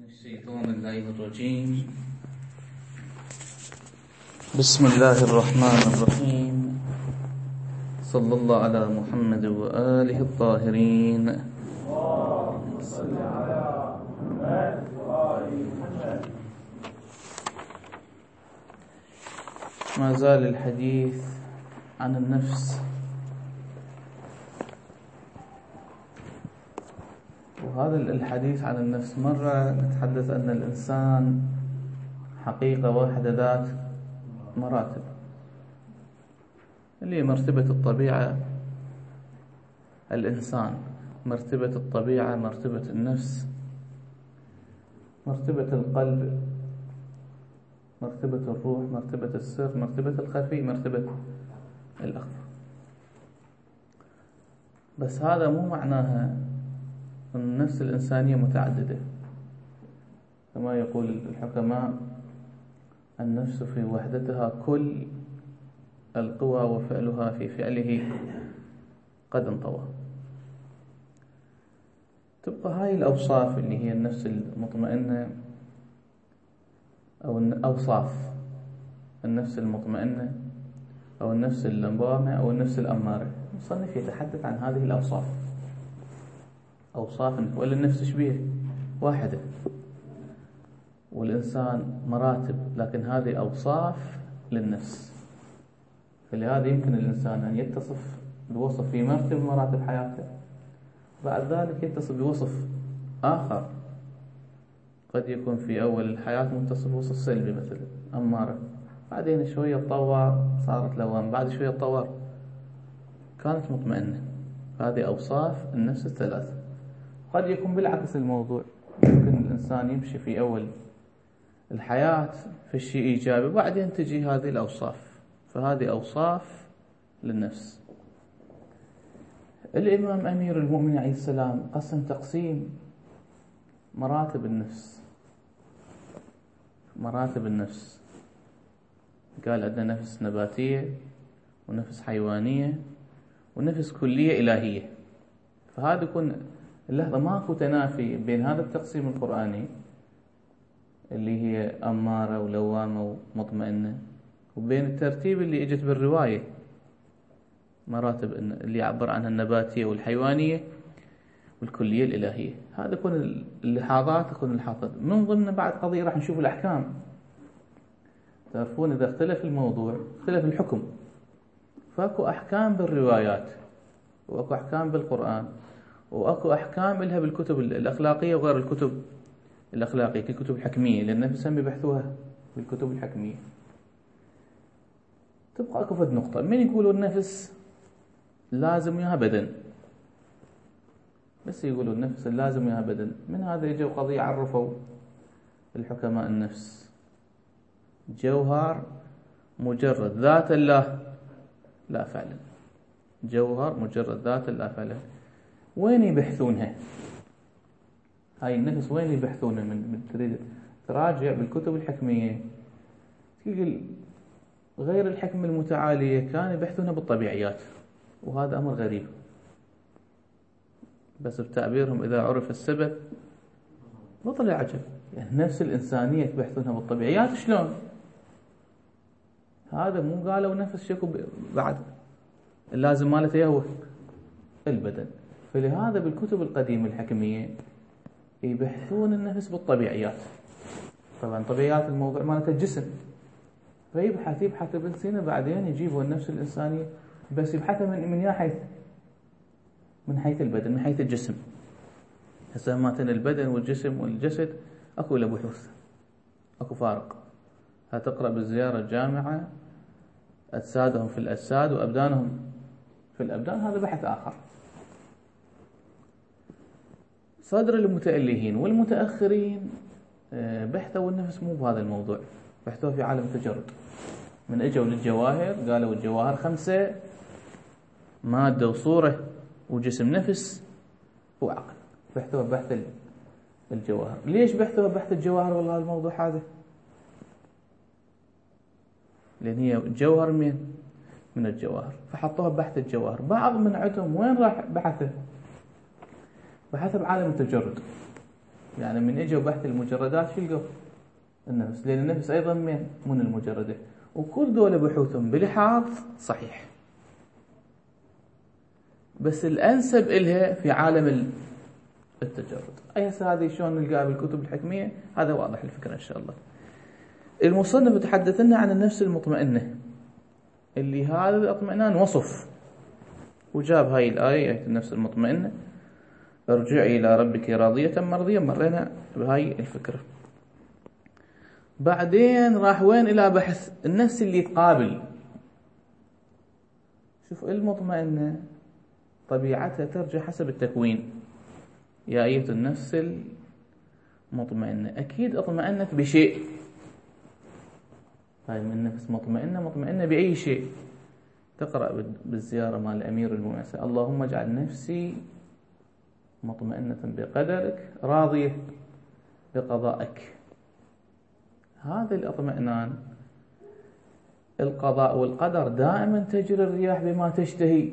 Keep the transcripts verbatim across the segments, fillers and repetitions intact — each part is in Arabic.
الشيطان الله الرجيم. بسم الله الرحمن الرحيم. صلى الله على محمد وآله الطاهرين. اللهم صل على محمد وآل محمد. ما زال الحديث عن النفس، وهذا الحديث عن النفس مرة نتحدث أن الإنسان حقيقة واحدة ذات مراتب، اللي هي مرتبة الطبيعة الإنسان، مرتبة الطبيعة، مرتبة النفس، مرتبة القلب، مرتبة الروح، مرتبة السر، مرتبة الخفي، مرتبة الأخفى. بس هذا مو معناها أن النفس الإنسانية متعددة، كما يقول الحكماء: النفس في وحدتها كل القوى وفعلها في فعله قد انطوى. تبقى هاي الأوصاف اللي هي النفس المطمئنة، أو أوصاف النفس المطمئنة أو النفس اللوامة أو النفس الأمارة. المصنف يتحدث عن هذه الأوصاف، أوصاف ولا النفس شبيه واحدة، والإنسان مراتب، لكن هذه أوصاف للنفس. فلهذا يمكن الإنسان أن يتصف بوصف في مرتبة مراتب حياته، بعد ذلك يتصف بوصف آخر قد يكون في أول الحياة متصف بوصف سلبي مثلا أمارة، بعدين شوية تطور صارت لوام، بعد شوية تطور كانت مطمئنة. هذه أوصاف النفس الثلاثة. قد يكون بالعكس الموضوع، يمكن الإنسان يمشي في أول الحياة في الشيء إيجابي، وبعدين تجي هذه الأوصاف. فهذه أوصاف للنفس. الإمام أمير المؤمنين عليه السلام قسم تقسيم مراتب النفس. مراتب النفس قال عندنا نفس نباتية، ونفس حيوانية، ونفس كلية إلهية. فهذا يكون اللحظة ماكو تنافي بين هذا التقسيم القرآني اللي هي أمارة ولوامة ومطمئنة، وبين الترتيب اللي اجت بالرواية مراتب اللي يعبر عنها النباتية والحيوانية والكلية الإلهية. هذا يكون اللحظات، يكون اللحظات من ضمن بعد قضية راح نشوف الأحكام. تعرفون إذا اختلف الموضوع اختلف الحكم، فاكو أحكام بالروايات، واكو أحكام بالقرآن، واكو أحكام لها بالكتب الأخلاقية وغير الكتب الأخلاقية، الكتب الحكمية، لأن نفسهم بيبحثوها بالكتب الحكمية. تبقى اكو فد نقطة، من يقولوا النفس لازم وياها بدن، بس يقولوا النفس لازم وياها بدن. من هذا يجوا قضية عرفوا الحكماء النفس جوهر مجرد ذات الله لا فعلا، جوهر مجرد ذات الله فعلا. وين يبحثونها هاي النفس؟ وين يبحثونها؟ من تريد تراجع بالكتب الحكمية تلقى غير الحكمة المتعالية كانوا يبحثونها بالطبيعيات، وهذا أمر غريب. بس بتعبيرهم إذا عرف السبب بطل العجب. يعني النفس الإنسانية تبحثونها بالطبيعيات شلون؟ هذا مو قالوا نفس شكو بعد اللازم مالته هو البدن. فلهذا بالكتب القديمة الحكمية يبحثون النفس بالطبيعيات. طبعا طبيعيات الموضوع مالته الجسم، فيبحث يبحث ابن سينا بعدين يجيبوا النفس الإنسانية، بس يبحثها من من حيث من حيث البدن، من حيث الجسم. هسه ماتن البدن والجسم والجسد اكو له بحوث، اكو فارق. هتقرأ بالزيارة الجامعة أجسادهم في الأجساد وأبدانهم في الأبدان، هذا بحث آخر. صدر المتألهين والمتأخرين بحثوا النفس مو بهذا الموضوع، بحثوا في عالم التجرد. من اجوا للجواهر قالوا الجواهر خمسة: مادة وصورة وجسم نفس وعقل. بحثوا بحث الجواهر. ليش بحثوا بحث الجواهر والله الموضوع هذا؟ لأن هي جوهر من من الجواهر، فحطوها بحث الجواهر. بعض من عندهم وين راح بحثه؟ بحثه بعالم التجرد. يعني من اجوا بحث المجردات شو لقوا؟ النفس، لأن النفس أيضا من من المجردة، وكل دول بحوثهم بلحاظ صحيح، بس الأنسب إلها في عالم التجرد. أي هسه هذه شلون نلقاها بالكتب الحكمية؟ هذا واضح الفكرة إن شاء الله. المصنف تحدث لنا عن النفس المطمئنة، اللي هذا الاطمئنان وصف، وجاب هاي الآية، آية النفس المطمئنة، ارجعي إلى ربك راضية مرضية، مرينا بهاي الفكرة. بعدين راح وين؟ إلى بحث النفس اللي تقابل. شوف المطمئنة طبيعتها ترجع حسب التكوين. يا أية النفس المطمئنة، أكيد اطمئنت بشيء. هاي من نفس مطمئنة، مطمئنة بأي شيء. تقرأ بالزيارة مع الأمير المؤمنين: اللهم اجعل نفسي مطمئنة بقدرك راضية بقضائك. هذا الاطمئنان. القضاء والقدر دائما تجري الرياح بما تشتهي.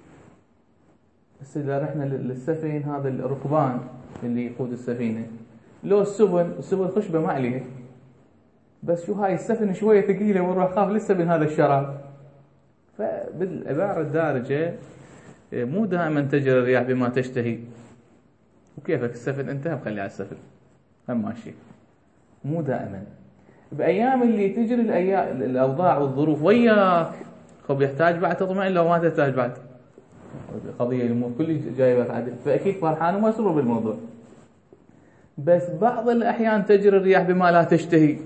بس إذا رحنا للسفين، هذا الركبان اللي يقود السفينة، لو السفن السفن خشبة ما عليها، بس شو هاي السفن شوية ثقيلة والروح خاف لسه من هذا الشراب. فبالعبارة الدارجة مو دائما تجري الرياح بما تشتهي. وكيفك السفن انتهى مخلي على السفن هم ماشي، مو دائما. بأيام اللي تجري الأيام الأوضاع والظروف وياك، خب يحتاج بعد تطمئن لو ما تحتاج بعد قضية الأمور كل جايبك عدل، فأكيد فرحان ومسرور بالموضوع. بس بعض الأحيان تجري الرياح بما لا تشتهي،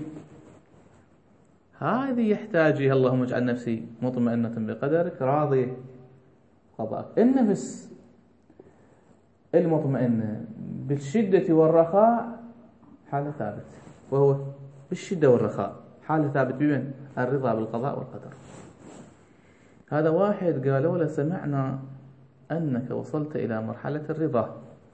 هذه يحتاج اللهم اجعل نفسي مطمئنة بقدرك راضية قضاءك. النفس المطمئنة بالشدة والرخاء حالة ثابت، وهو بالشدة والرخاء حالة ثابت بمن؟ الرضا بالقضاء والقدر. هذا واحد قالوا له: سمعنا أنك وصلت إلى مرحلة الرضا.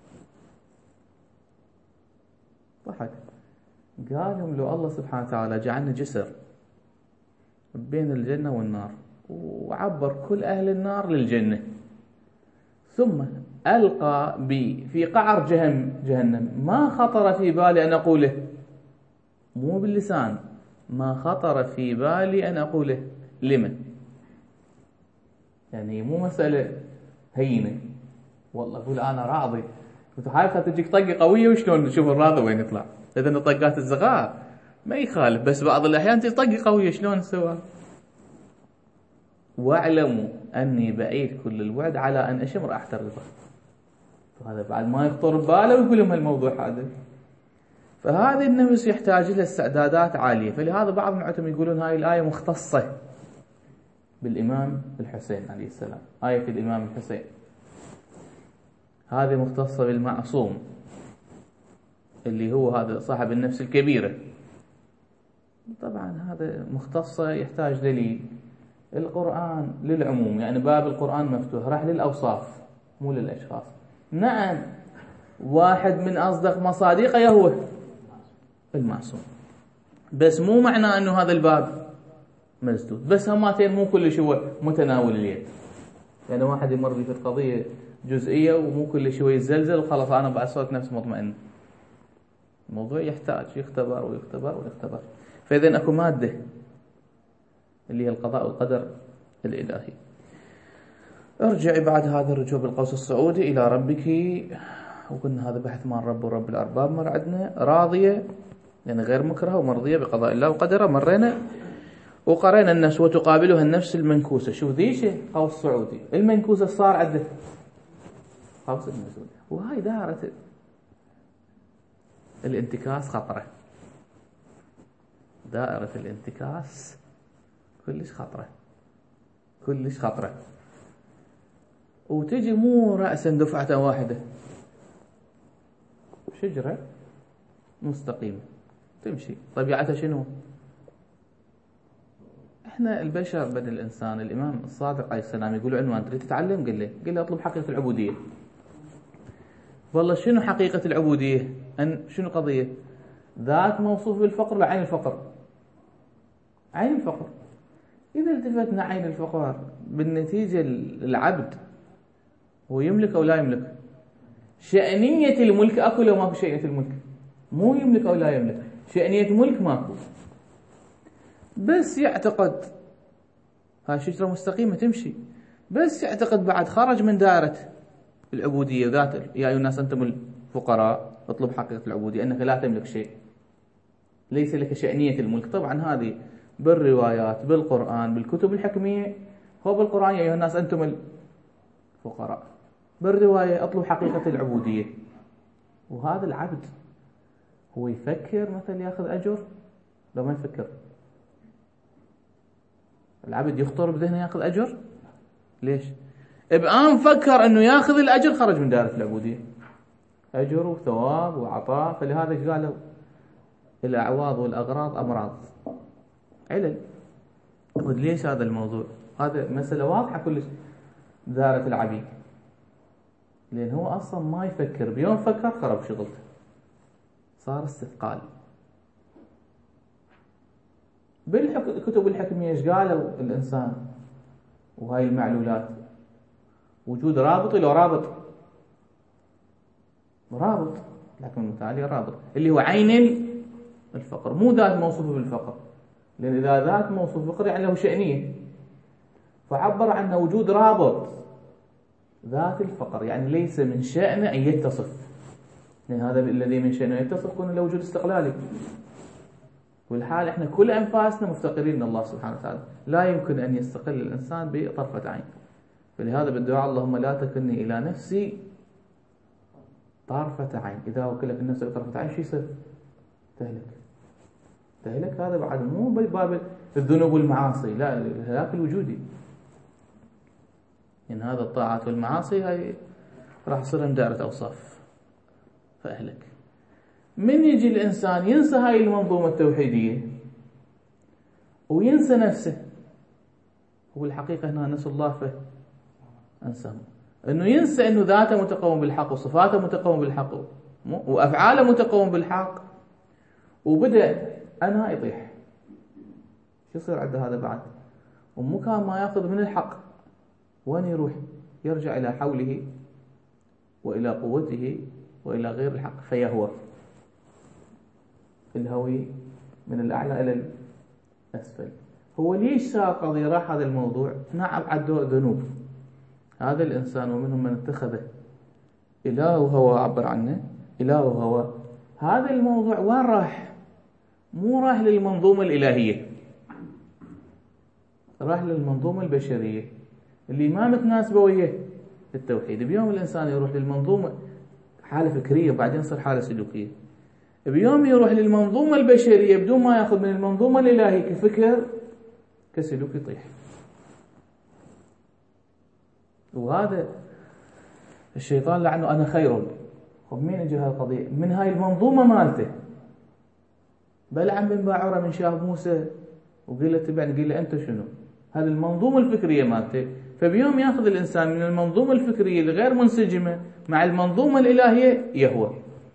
ضحك، قال لهم: لو الله سبحانه وتعالى جعلني جسر بين الجنة والنار، وعبر كل أهل النار للجنة، ثم ألقى بي في قعر جهنم، ما خطر في بالي أن أقوله، مو باللسان، ما خطر في بالي أن أقوله لمن؟ يعني مو مسألة هينة، والله أقول أنا راضي، كنت حالتها تجيك طقة قوية وشلون نشوف الراضي وين يطلع. إذا طقات الزغار ما يخالف، بس بعض الأحيان تجي طقة قوية شلون نسوى؟ واعلموا أني بعيد كل الوعد على أن أشم رائحة الرضا. فهذا بعد ما يخطر بباله ويقول لهم الموضوع هذا. فهذه النفس يحتاج لها استعدادات عالية. فلهذا بعض المعتم يقولون هاي الآية مختصة بالإمام الحسين عليه السلام، آية الإمام الحسين هذه مختصة بالمعصوم اللي هو هذا صاحب النفس الكبيرة. طبعا هذا مختصة يحتاج دليل. القرآن للعموم، يعني باب القرآن مفتوح، راح للأوصاف مو للأشخاص. نعم واحد من أصدق مصادقه هو المعصوم، بس مو معنى أنه هذا الباب مسدود. بس هماتين مو كل شيء متناول اليد، يعني واحد يمر بي في القضية جزئية ومو كل شيء يزلزل وخلاص أنا بعد صوت نفس مطمئن. الموضوع يحتاج يختبر ويختبر ويختبر. فإذن أكو مادة اللي هي القضاء والقدر الإلهي. ارجعي بعد هذا الرجوع بالقوس الصعودي إلى ربك، وقلنا هذا بحث مع الرب ورب الأرباب. مر عندنا راضية يعني غير مكرهة ومرضية بقضاء الله وقدره، مرينا وقرينا النفس وتقابلها النفس المنكوسة. شوف ذيش قوس صعودي، المنكوسة صار عنده قوس النزول، وهاي دائرة الانتكاس خطرة. دائرة الانتكاس كلش خطرة، كلش خطرة، وتجي مو رأسا دفعة واحدة، شجرة مستقيمة تمشي. طبيعتها شنو؟ احنا البشر بدل الانسان. الامام الصادق عليه السلام يقول عنوان: تريد تتعلم؟ قل لي قل لي اطلب حقيقة العبودية. والله شنو حقيقة العبودية؟ ان شنو قضية؟ ذات موصوف بالفقر لعين الفقر. عين الفقر، إذا التفتنا عين الفقر بالنتيجة العبد هو يملك أو لا يملك؟ شأنية الملك أكو لو ماكو شأنية الملك؟ مو يملك أو لا يملك، شأنية ملك ماكو، بس يعتقد هاي شجرة مستقيمة تمشي، بس يعتقد بعد خرج من دائرة العبودية ذات يا أيها الناس أنتم الفقراء اطلب حقيقة العبودية أنك لا تملك شيء، ليس لك شأنية الملك. طبعا هذه بالروايات بالقرآن بالكتب الحكمية، هو بالقرآن يا أيها الناس أنتم الفقراء، بالرواية اطلب حقيقة العبودية. وهذا العبد هو يفكر مثل ياخذ أجر؟ لو ما يفكر العبد يخطر بذهنه ياخذ أجر؟ ليش؟ بآن فكر أنه ياخذ الأجر خرج من دائرة العبودية، أجر وثواب وعطاء. فلهذا قالوا الأعواض والأغراض أمراض علل. ليش هذا الموضوع؟ هذا مسألة واضحة كلش دائرة العبيد، لأن هو أصلا ما يفكر، بيوم فكر خرب شغلته، صار استثقال. بالكتب الحكمية ايش قالوا الإنسان وهاي المعلولات؟ وجود رابط لو رابط رابط لكن المتعالي رابط اللي هو عين الفقر، مو ذات موصوفه بالفقر، لأن إذا ذات موصوف بالفقر يعني له شأنية، فعبر عنه وجود رابط ذات الفقر، يعني ليس من شأنه أن يتصف، لأن هذا الذي من شأنه يتصف يكون له وجود استقلالي. والحال احنا كل أنفاسنا مفتقرين لله سبحانه وتعالى، لا يمكن أن يستقل الإنسان بطرفة عين. فلهذا بالدعاء اللهم لا تكلني إلى نفسي طرفة عين. إذا وكلك النفس بطرفة عين شو يصير؟ تهلك تهلك. هذا بعد مو بباب الذنوب والمعاصي، لا، الهلاك الوجودي. إن هذا الطاعات والمعاصي هاي راح تصير من دائرة أوصاف فأهلك. من يجي الإنسان ينسى هاي المنظومة التوحيدية وينسى نفسه، هو الحقيقة هنا نسوا الله فأنساهم، أنه ينسى أنه ذاته متقوم بالحق وصفاته متقوم بالحق وأفعاله متقوم بالحق، وبدأ أنا يطيح. شو يصير عنده هذا بعد؟ ومو كان ما يأخذ من الحق وين يروح؟ يرجع إلى حوله وإلى قوته وإلى غير الحق فيهوى. الهوي من الأعلى إلى الأسفل. هو ليش صار قضية راح هذا الموضوع؟ نعم عدوا ذنوب هذا الإنسان، ومنهم من اتخذه إله هو، عبر عنه إله هو. هذا الموضوع وين راح؟ مو راح للمنظومة الإلهية، راح للمنظومة البشرية اللي ما متناسبة وياه التوحيد. بيوم الإنسان يروح للمنظومة حالة فكرية وبعدين يصير حالة سلوكية، بيوم يروح للمنظومة البشرية بدون ما يأخذ من المنظومة الإلهية كفكر كسلوك يطيح. وهذا الشيطان لعنه أنا خير. خب مين اجى هاي القضية؟ من هاي المنظومة مالته. بلعم بن باعورة من شاف موسى وقال له تبعني، قال له أنت شنو؟ هذه المنظومة الفكرية مالته. فبيوم يأخذ الإنسان من المنظومة الفكرية الغير منسجمة مع المنظومة الإلهية يهوى.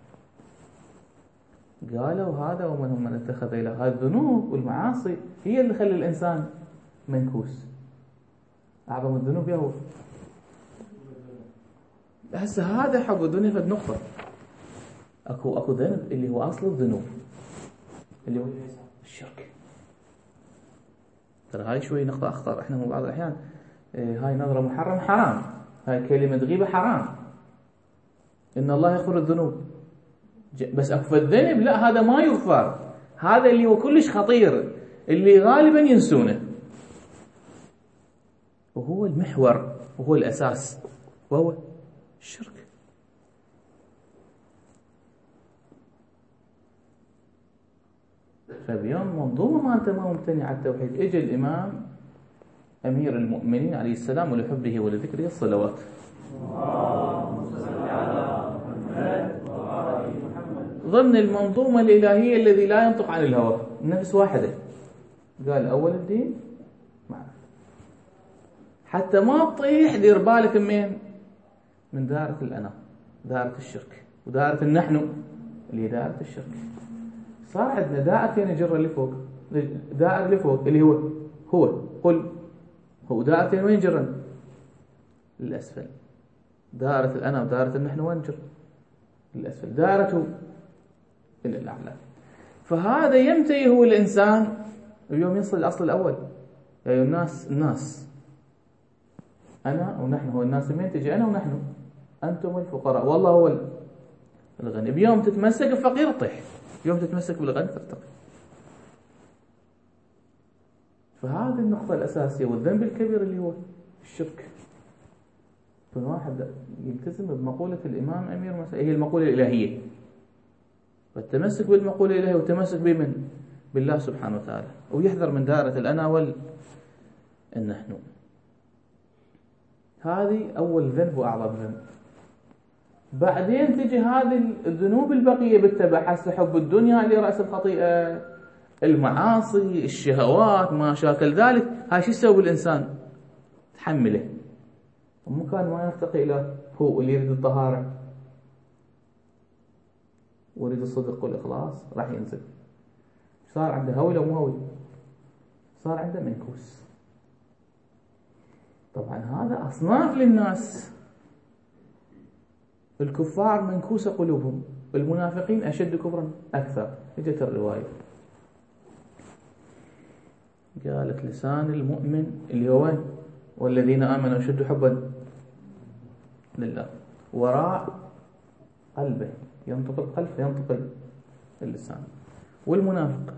قالوا هذا ومنهم من اتخذ إله. هذه الذنوب والمعاصي هي اللي خلي الإنسان منكوس. أعظم الذنوب يهوى. هسه هذا حب الدنيا فد نقطة. أكو أكو ذنب اللي هو أصل الذنوب اللي هو الشرك. ترى هاي شوي نقطة أخطر. إحنا مو بعض الأحيان هاي نظرة محرم حرام، هاي كلمة غيبة حرام، إن الله يغفر الذنوب. بس أكو الذنب لا، هذا ما يغفر، هذا اللي هو كلش خطير اللي غالبا ينسونه، وهو المحور وهو الأساس وهو الشرك. فبيوم منظومة ما أنت ما ممتنع على التوحيد، اجى الإمام أمير المؤمنين عليه السلام ولحبه ولذكره الصلوات، ضمن المنظومة الإلهية الذي لا ينطق عن الهوى، نفس واحدة. قال أول الدين معرفة، حتى ما تطيح دير بالك منين؟ من دائرة الأنا، دائرة الشرك، ودائرة النحن اللي هي دائرة الشرك. صار عندنا دائرتين يجر لفوق، دائرة لفوق اللي هو هو قل هو، دائرتين وين جرن؟ للأسفل، دائرة الأنا ودائرة النحن وين جر؟ للأسفل، دائرته إلى الأعلى. فهذا يمتى هو الإنسان اليوم يصل الأصل الأول. يا أيها الناس، الناس أنا ونحن، هو الناس من تجي أنا ونحن، أنتم الفقراء والله هو الغني. بيوم تتمسك بفقير تطيح، يوم تتمسك بالغني ترتقي. فهذه النقطة الأساسية. والذنب الكبير اللي هو الشرك. فالواحد يلتزم بمقولة الإمام أمير مسائل، هي المقولة الإلهية، والتمسك بالمقولة الإلهية والتمسك بمن؟ بالله سبحانه وتعالى، ويحذر من دائرة الأنا والنحن. هذه أول ذنب وأعظم ذنب. بعدين تجي هذه الذنوب البقية بالتبع، حسب حب الدنيا اللي رأس الخطيئة، المعاصي، الشهوات، ما شاكل ذلك. هاي شو يسوي بالإنسان؟ تحمله، ومو كان ما يرتقي إلى هو اللي يريد الطهارة ويريد الصدق والإخلاص، راح ينزل. صار عنده هوي لو مو هوي؟ صار عنده منكوس. طبعا هذا أصناف للناس. الكفار منكوسة قلوبهم، المنافقين أشد كفرا أكثر. اجت الرواية قالت لسان المؤمن اللي هو وين؟ والذين آمنوا أشد حبا لله. وراء قلبه، ينطق القلب ينطق اللسان. والمنافق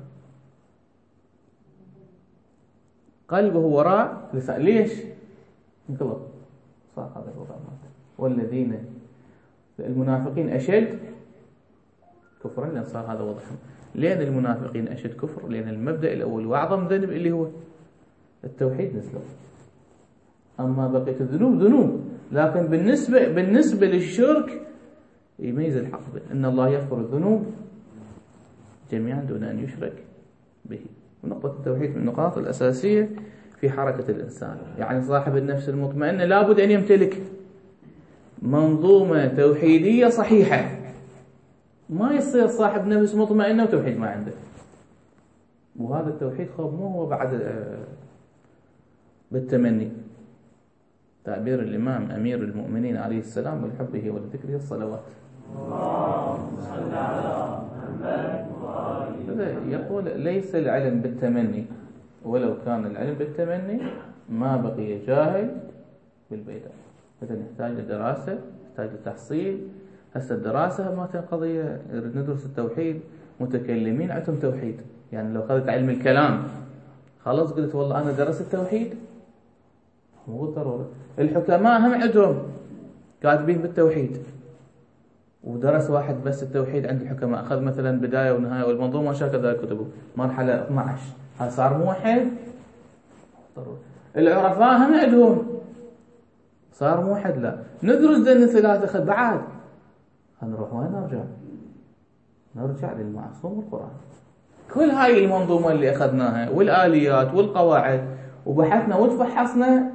قلبه وراء لسان. ليش؟ انقلب، صار هذا الوضع. والذين المنافقين أشد كفرا، لأن صار هذا وضعهم. لأن المنافقين أشد كفر، لأن المبدأ الأول وأعظم ذنب اللي هو التوحيد نسلو. أما بقية الذنوب ذنوب، لكن بالنسبة بالنسبة للشرك يميز الحق إن الله يغفر الذنوب جميعا دون أن يشرك به. ونقطة التوحيد من النقاط الأساسية في حركة الإنسان. يعني صاحب النفس المطمئنة لابد أن يمتلك منظومة توحيدية صحيحة. ما يصير صاحب نفس مطمئنة وتوحيد ما عنده. وهذا التوحيد خب مو هو بعد بالتمني. تعبير الإمام أمير المؤمنين عليه السلام ولحبه ولذكره الصلوات. اللهم صل على محمد. يقول ليس العلم بالتمني، ولو كان العلم بالتمني ما بقي جاهل بالبيداء. إذا نحتاج لدراسة، نحتاج لتحصيل. هسه الدراسة ما قضية ندرس التوحيد، متكلمين عندهم توحيد. يعني لو أخذت علم الكلام خلاص قلت والله أنا درست التوحيد، مو ضروري. الحكماء هم عندهم كاتبين بالتوحيد، ودرس واحد بس التوحيد عند الحكماء، أخذ مثلا بداية ونهاية والمنظومة ما شاكل ذلك كتبه مرحلة اثني عشر، هل صار موحد؟ ضروري. العرفاء هم عندهم صار موحد؟ لا. ندرس ذن ثلاثة خد بعد هنروح وين نرجع؟ نرجع للمعصوم والقرآن. كل هاي المنظومة اللي أخذناها والآليات والقواعد وبحثنا وتفحصنا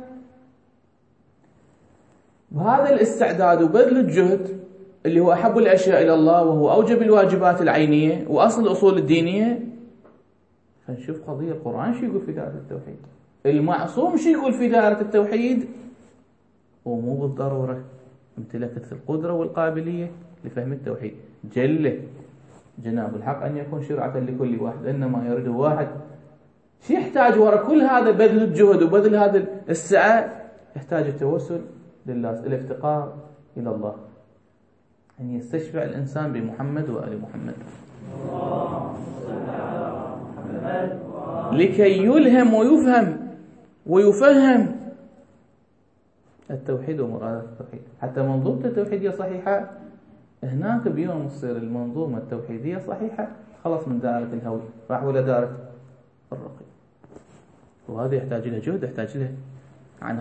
بهذا الاستعداد وبذل الجهد اللي هو أحب الأشياء إلى الله وهو أوجب الواجبات العينية وأصل الأصول الدينية. فنشوف قضية القرآن شو يقول في دائرة التوحيد، المعصوم شو يقول في دائرة التوحيد. ومو بالضرورة امتلكت القدرة والقابلية لفهم التوحيد. جله جناب الحق أن يكون شرعة لكل واحد، إنما يريد واحد شو يحتاج وراء كل هذا بذل الجهد وبذل هذا السعي؟ يحتاج التوسل لله، الافتقار إلى الله، أن يستشفع الإنسان بمحمد وآل محمد لكي يلهم ويفهم ويفهم التوحيد ومرادات التوحيد. حتى منظومة التوحيدية صحيحة، هناك بيوم تصير المنظومة التوحيدية صحيحة خلص من دائرة الهوي راح ولا دائرة الرقي. وهذا يحتاج له جهد، يحتاج له عناء.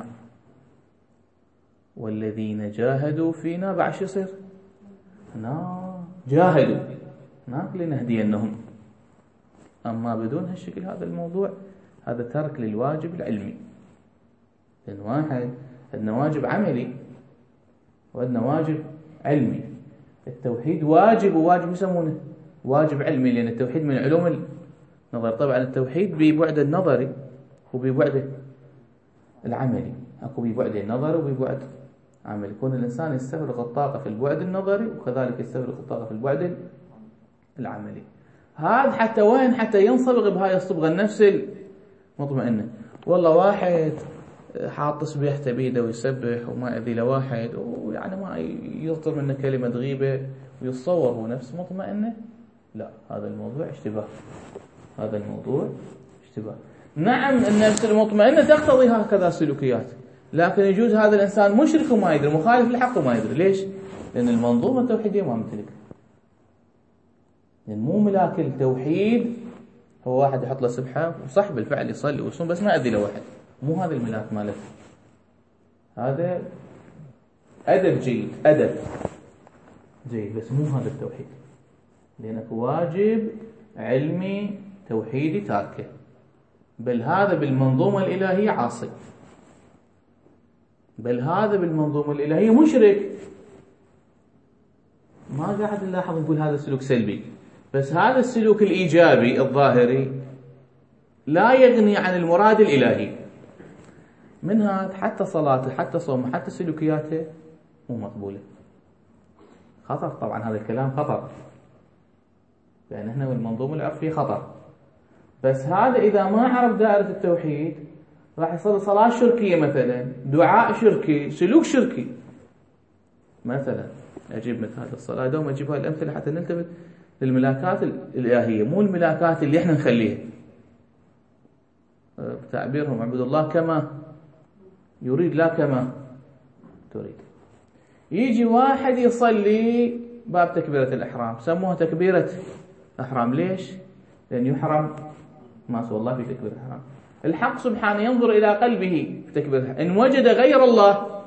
والذين جاهدوا فينا بعد شو يصير؟ هنا جاهدوا هناك لنهدينهم. أما بدون هالشكل هذا الموضوع هذا ترك للواجب العلمي. لأن واحد عندنا واجب عملي وعندنا واجب علمي. التوحيد واجب وواجب يسمونه واجب علمي، لأن التوحيد من علوم النظر. طبعا التوحيد ببعد النظري وببعد العملي، اكو ببعد النظري وببعد عملي. يكون الإنسان يستفرغ الطاقة في البعد النظري وكذلك يستفرغ الطاقة في البعد العملي. هذا حتى وين؟ حتى ينصبغ بهاي الصبغة النفس المطمئنة. والله واحد حاط تسبيحته بيده ويسبح وما يأذي له واحد، ويعني ما يصدر منه كلمة غيبة ويتصور هو نفس مطمئنة. لا، هذا الموضوع اشتباه، هذا الموضوع اشتباه. نعم النفس المطمئنة تقتضي هكذا سلوكيات، لكن يجوز هذا الإنسان مشرك وما يدري، مخالف للحق وما يدري. ليش؟ لأن المنظومة التوحيدية ما ممتلك. يعني مو ملاك التوحيد هو واحد يحط له سبحة وصح بالفعل يصلي ويصوم بس ما أذي له واحد، مو هذا الملاك مالك. هذا أدب جيد، أدب جيد، بس مو هذا التوحيد. لأنك واجب علمي توحيدي تاركه، بل هذا بالمنظومة الإلهية عاصي، بل هذا بالمنظومة الإلهية مشرك. ما قاعد نلاحظ نقول هذا السلوك سلبي، بس هذا السلوك الإيجابي الظاهري لا يغني عن المراد الإلهي. من هذا حتى صلاته حتى صومه حتى سلوكياته مو مقبولة. خطر طبعا، هذا الكلام خطر، لأن احنا بالمنظومة العرفية خطر. بس هذا إذا ما عرف دائرة التوحيد راح يصلي صلاة شركية مثلا، دعاء شركي، سلوك شركي مثلا. أجيب مثل هذا الصلاة دوم أجيب هذه الأمثلة حتى نلتفت للملاكات الإلهية، مو الملاكات اللي احنا نخليها. بتعبيرهم عبد الله كما يريد لا كما تريد. يجي واحد يصلي باب تكبيرة الإحرام، سموها تكبيرة إحرام. ليش؟ لأن يحرم ما سوى الله في تكبيرة الإحرام. الحق سبحانه ينظر إلى قلبه في تكبيرة الإحرام. إن وجد غير الله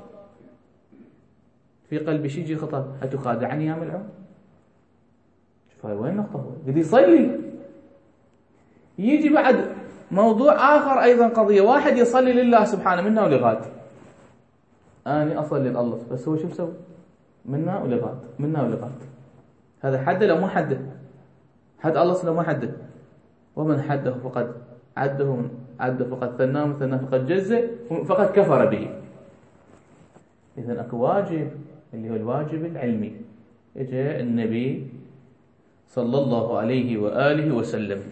في قلبه شيء يجي خطأ، أتخادعني يا ملعون؟ شوف هاي وين نقطة، هو قد يصلي. يجي بعد موضوع آخر أيضا، قضية واحد يصلي لله سبحانه منا ولغاد. أنا أصلي لله بس هو شو بسوي؟ منا ولغاد، منا ولغاد. هذا حده لو ما حده؟ حد الله لو ما حده. ومن حده فقد عده عده فقد ثناه ثناه فقد جزه فقد كفر به. إذن أكو واجب اللي هو الواجب العلمي. إجا النبي صلى الله عليه وآله وسلم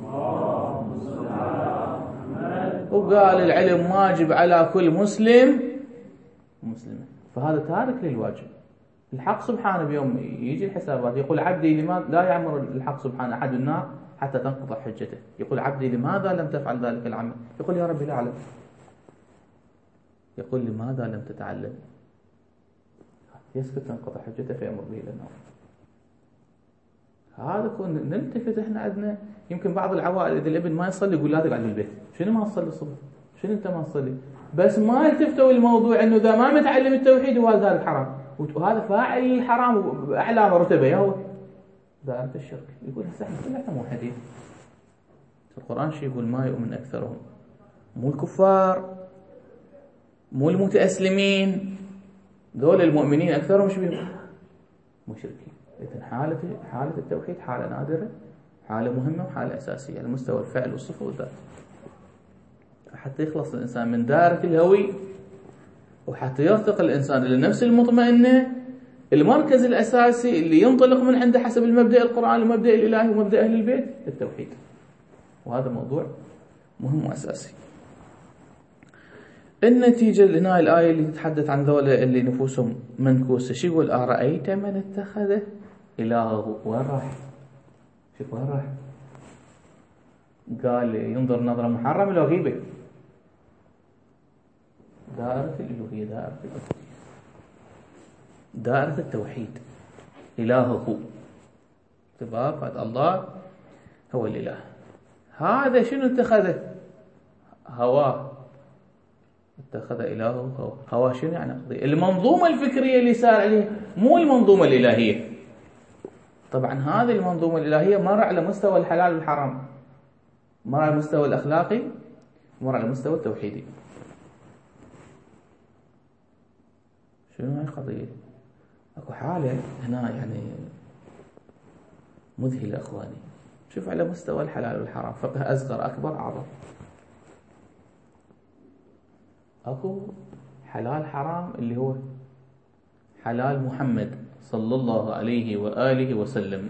وقال العلم واجب على كل مسلم مسلمة، فهذا تارك للواجب. الحق سبحانه بيوم يجي الحسابات يقول عبدي لماذا لا يعمر الحق سبحانه أحد النار حتى تنقضى حجته. يقول عبدي لماذا لم تفعل ذلك العمل؟ يقول يا ربي لا أعلم. يقول لماذا لم تتعلم؟ يسكت تنقضى حجته فيأمر به إلى النار. هذا كون نلتفت. احنا عندنا يمكن بعض العوائل اذا الابن ما يصلي يقول لا تقعد بالبيت، شنو ما تصلي الصبح؟ شنو انت ما تصلي؟ بس ما التفتوا الموضوع انه اذا ما متعلم التوحيد وهذا ذلك حرام، وهذا فاعل الحرام باعلى مرتبه يا هو دائرة الشرك. يقول هسه احنا كلنا موحدين. القرآن شو يقول؟ ما يؤمن اكثرهم، مو الكفار مو المتأسلمين، دول المؤمنين اكثرهم شو بيهم؟ مشركين. إذن حالة حالة التوحيد حالة نادرة، حالة مهمة وحالة أساسية على مستوى الفعل والصفة والذات، حتى يخلص الإنسان من دائرة الهوي وحتى يرتقي الإنسان إلى النفس المطمئنة، المركز الأساسي اللي ينطلق من عنده حسب المبدأ القرآني ومبدأ الإلهي ومبدأ أهل البيت التوحيد. وهذا موضوع مهم وأساسي. النتيجة لهنا الآية اللي تتحدث عن ذولا اللي نفوسهم منكوسة. شو يقول؟ أرأيت من اتخذ إلهه؟ وين راح؟ شوف وين راح؟ قال ينظر نظرة محرمة لو غيبة. دائرة الإلوهية، دائرة الإلوهية، دائرة التوحيد، إلهه تباب بعد الله هو الإله. هذا شنو اتخذه؟ هواه. اتخذ إلهه هواه. هواه شنو يعني؟ المنظومة الفكرية اللي صار عليه، مو المنظومة الإلهية. طبعا هذه المنظومة الإلهية مر على مستوى الحلال والحرام، مر على المستوى الأخلاقي، مر على المستوى التوحيدي. شنو هاي القضية؟ اكو حالة هنا يعني مذهلة اخواني. شوف على مستوى الحلال والحرام، فقه اصغر اكبر اعظم. اكو حلال حرام اللي هو حلال محمد صلى الله عليه وآله وسلم،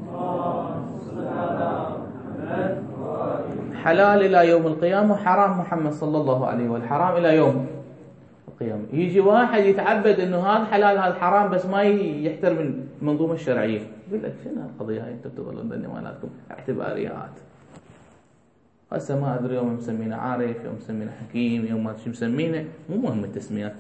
حلال إلى يوم القيامة، حرام محمد صلى الله عليه وسلم، والحرام إلى يوم القيامة. يجي واحد يتعبد إنه هذا حلال هذا حرام بس ما يحترم المنظومة الشرعية، يقول لك شنو القضية هاي؟ أنتم تظلون بأن ما لكم اعتباريات. هسه ما أدري يوم مسمينه عارف، يوم مسمينه حكيم، يوم ما شو مسمينه، مو مهم التسميات.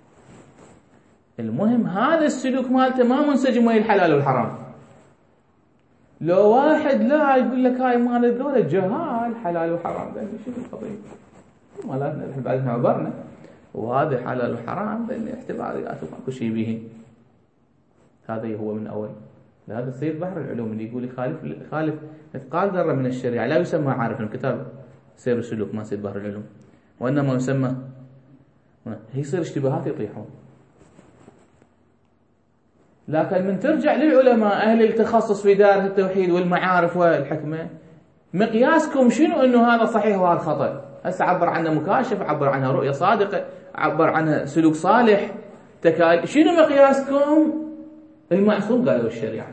المهم هذا السلوك مالته ما منسجم ويا الحلال والحرام. لو واحد لا يقول لك هاي مال الدولة جهال حلال وحرام، ده شنو القضية؟ ما لازم نحن بعد عبرنا وهذا حلال وحرام لأن اعتباريات وماكو شيء به. هذا هو من أول. هذا السيد بحر العلوم اللي يقول يخالف خالف إثقال ذرة من الشريعة لا يسمى عارف. الكتاب سير السلوك ما سيد بحر العلوم، وإنما يسمى هي يصير اشتباهات يطيحون. لكن من ترجع للعلماء أهل التخصص في دائرة التوحيد والمعارف والحكمة، مقياسكم شنو إنه هذا صحيح وهذا خطأ؟ هسه عبر عنه مكاشف، عبر عنها رؤية صادقة، عبر عنها سلوك صالح، تكال. شنو مقياسكم؟ المعصوم قالوا الشريعة.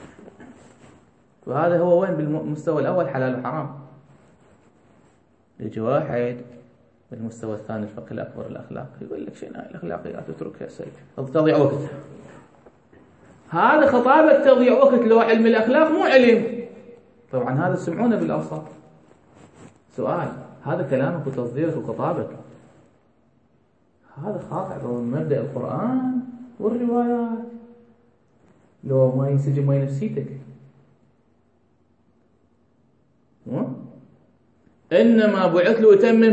وهذا هو وين بالمستوى الأول حلال وحرام. يجي واحد بالمستوى الثاني الفقه الأكبر الأخلاق يقول لك شنو الأخلاقيات اتركها سيد تضيع وقت. هذا خطابة تضيع وقت، لو علم الأخلاق مو علم. طبعا هذا سمعونه بالأوساط. سؤال، هذا كلامك وتصديرك وخطابك هذا خاضع بمبدأ القرآن والروايات، لو ما ينسجم ويا نفسيتك. إنما بعث لأتمم